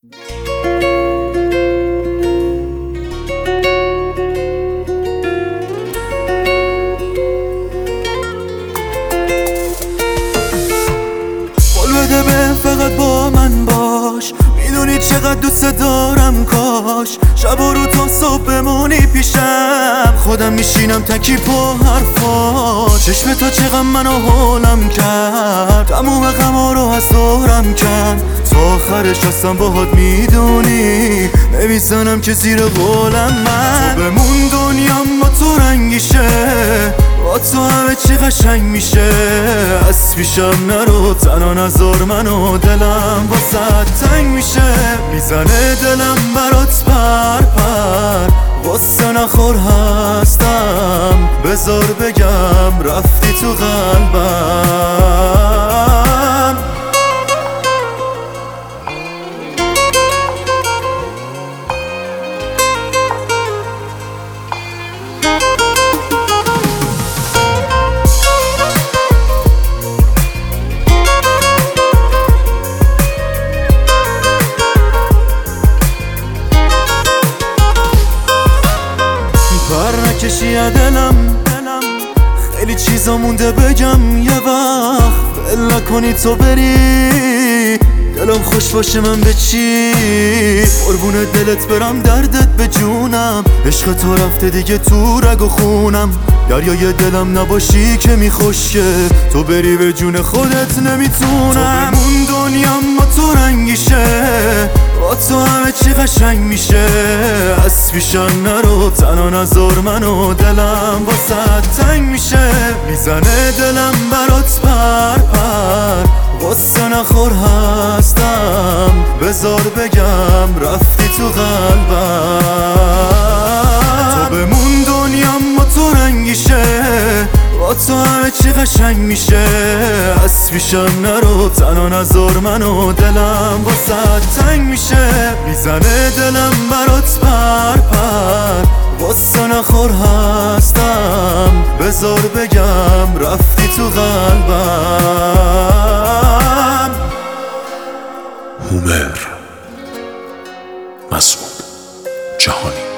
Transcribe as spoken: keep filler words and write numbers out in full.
قول بده به فقط با من باش، میدونی چقدر دوست دارم، کاش شب و رو تا صبح بمونی پیشم. خودم میشینم تکی پا حرفا، چشم تو چقدر منو حالم کرد، تموم غما رو از دورم کرد. تا آخرش هستم باهات میدونی، نمیزنم که زیر قولم من. تو بمون دنیام با تو رنگیشه، با تو همه چی قشنگ میشه. از پیشم نرو تنها نذار منو، دلم واسه تنگ میشه. میزنه دلم برات پر پر، غصه نخور هستم، بذار بگم رفتی تو قلبم. پر نکشی دلم، خیلی چیزا مونده بگم، یه وقت ول نکنی تو بری، دلم خوش باشه من به چی؟ قربون دلت برم دردت به جونم، عشق تو رفته دیگه تو رگ و خونم. دریای دلم نباشی که میخوشه، تو بری به جون خودت نمیتونم. تو بمون دنیام با تو رنگیشه، با تو همه چی قشنگ میشه. از پیشم نرو تنها نذار منو، دلم واسه تنگ میشه. میزنه دلم برات پر پر، غصه نخور هستم، بذار بگم رفتی تو قلبم. تو بمون دنیام با تو رنگیشه، با تو همه چی قشنگ میشه. از پیشم نرو تنها نذار منو، دلم واسه تنگ میشه. میزنه دلم برات پر پر، غصه نخور هستم، بذار بگم رفتی تو قلبم. هومر مسعود جهانی.